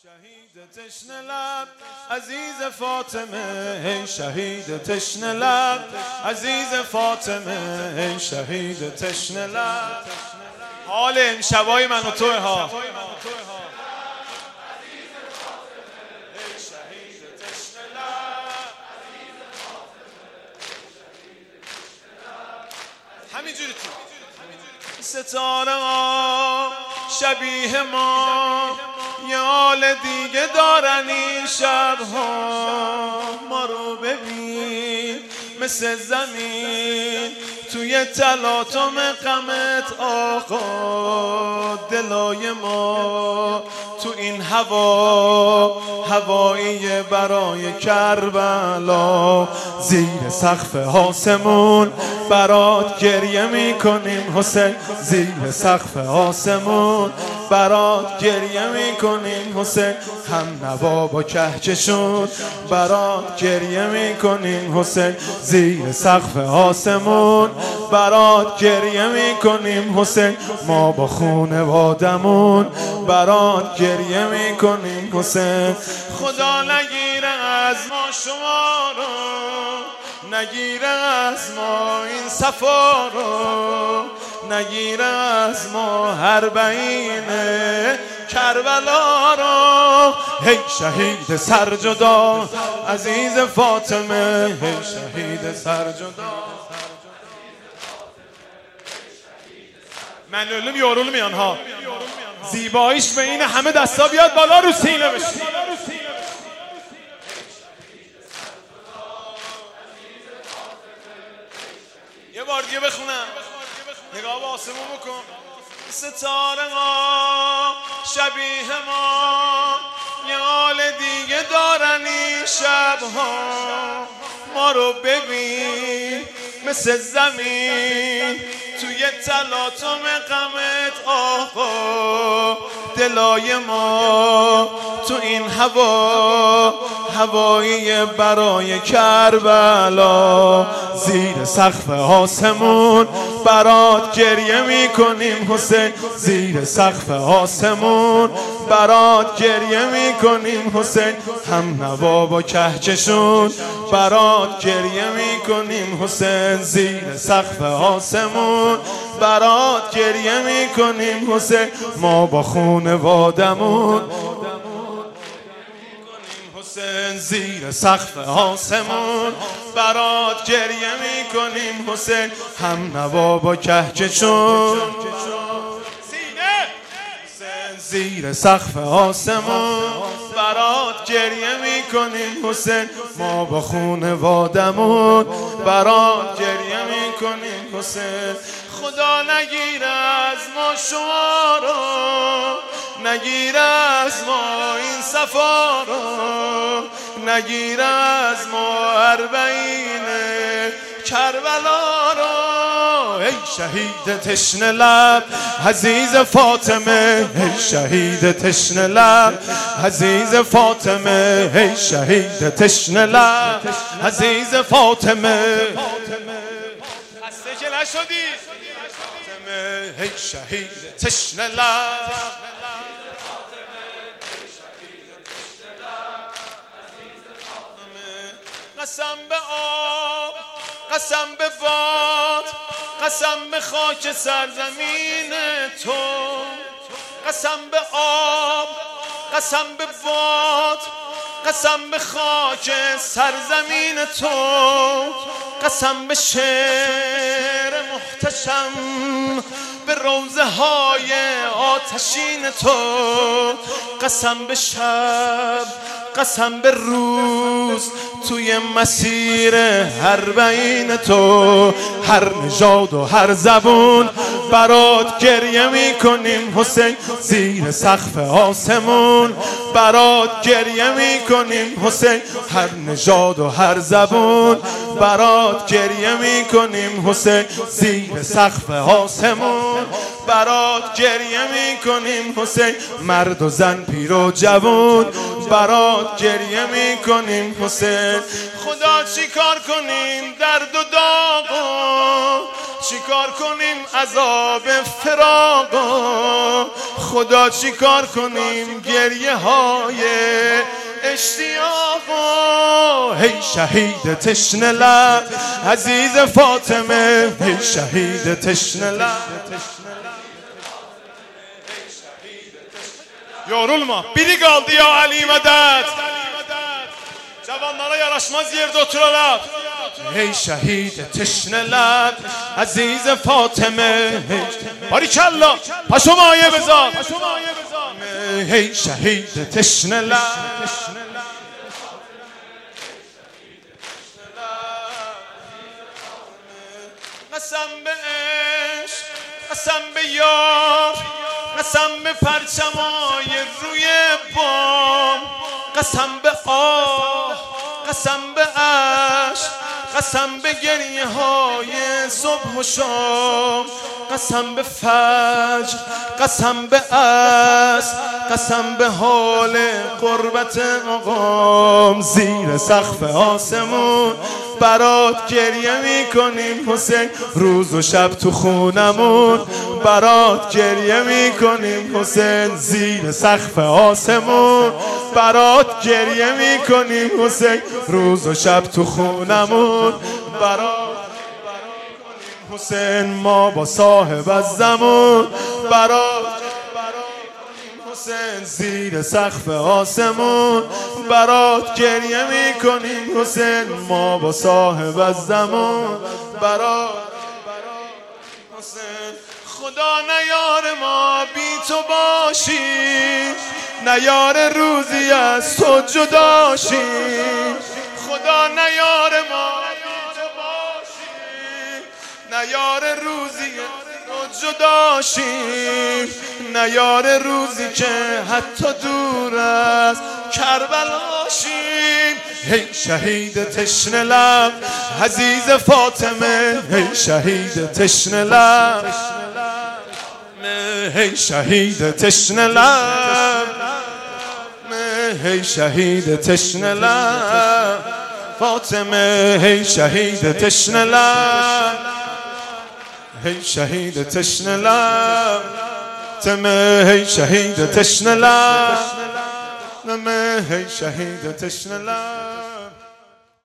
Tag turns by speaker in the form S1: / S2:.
S1: شهید تشنه لب عزیز فاطمه، ای شهید تشنه لب عزیز فاطمه، ای شهید تشنه لب. حال این شبای من و توه ها. همینجوری تو ستاره ها شبیه ما یه حال دیگه دارن این شبها. ما رو ببین مثل زمین توی تلاطم غمت آقا. دلای ما تو این هوایی برای کربلا. زیر سقف آسمون برات گریه میکنیم حسین، زیر سقف آسمون برات گریه میکنیم حسین. هم نوا با کهکشون برات گریه میکنیم حسین، زیر سقف آسمون برات گریه میکنیم حسین. ما با خونوادمون برات گریه میکنیم حسین. خدا نگیره از ما شما رو، نگیره از ما این صفا رو، نگیره از ما هر بین کربلا رو. ای شهید سرجدا عزیز فاطمه، ای شهید سرجدا. من علم یارول میان ها. زیباییش به این همه دستا بیاد بالا رو سینه بشه. یه بار دیگه بخونم، نگاه به آسمون بکن. ستاره ها شبیه ما یه حال دیگه دارن این شبها. ما رو ببین مثل زمین توی تلاطم غمت آقا. دلای ما تو این هوایی برای کربلا. زیر سقف آسمون برات گریه میکنیم حسین، زیر سقف آسمون برات گریه میکنیم حسین. هم نوا با کهکشون برات گریه میکنیم حسین، زیر سقف آسمون برات گریه میکنیم حسین. ما با خونوادمون حسین، زیر سقف آسمون برات گریه میکنیم حسین. هم نوا با کهکشون زیر سقف آسمون برات گریه میکنیم حسین. ما با خونوادمون برات گریه میکنیم حسین. خدا نگیره از ما شما رو، نگیره از ما این صفا رو، نگیره از ما اربعین کربلا رو. ای شهید تشنه لب عزیز فاطمه، ای شهید تشنه لب عزیز فاطمه، ای شهید تشنه لب عزیز فاطمه. خسته که نشدی ای شهید تشنه لب. قسم به آب، قسم به باد، قسم به خاک سرزمین تو. قسم به آب، قسم به باد، قسم به خاک سرزمین تو. قسم به شعر محتشم، به روضه های آتشین تو. قسم به شب، قسم به روز، توی مسیر هر بین تو. هر نژاد و هر زبون برات گریه میکنیم حسین، زیر سقف آسمون برات گریه میکنیم حسین. هر نژاد و هر زبون برات گریه میکنیم حسین، زیر سقف آسمون برات گریه میکنیم حسین. مرد و زن، پیر و جوان برات گریه میکنیم حسین. خدا چی کار کنیم درد و داغو چیکار کنیم عذاب فراقا، خدا چیکار کنیم گریه های اشتیاقا. هی شهید تشنه لب عزیز فاطمه، هی شهید تشنه لب. Yorulma, biri kaldı ya Ali medet. Cavanlara yaraşmaz yerde oturarlar. Hey şehit teşneler aziz Fatime. Barikallah, paşomaye bezar. Hey şehit teşneler. قسم به عشق، قسم به یار، قسم به پرچمای روی بام، قسم به آه، قسم به عشق، قسم به گریه های صبح و شام، قسم به فجر، قسم به عصر، قسم به حال قربت مقام. زیر سقف آسمون برات گریه میکنیم حسین، روز و شب تو خونمون برات گریه میکنیم حسین. زیر سقف آسمون برات گریه میکنیم حسین، روز و شب تو خونمون برات حسین. ما با صاحب از زمان برات حسین، زیر سقف آسمون برات گریه میکنیم حسین. ما با صاحب از زمان برات حسین. خدا نیار ما بی تو باشی، نیار روزی از تو جداشی. خدا نیار ما بی تو باشی، نیار روزی تو جداشی، نیار روزی که حتی دور از کربلاشی. هی شهید تشنه لب عزیز فاطمه، هی شهید تشنه لب، هی شهید تشنه لب، هی شهید تشنه لب فاطمه، هی شهید تشنه لب، هی شهید تشنه لب فاطمه، هی شهید تشنه لب، هی شهید تشنه لب.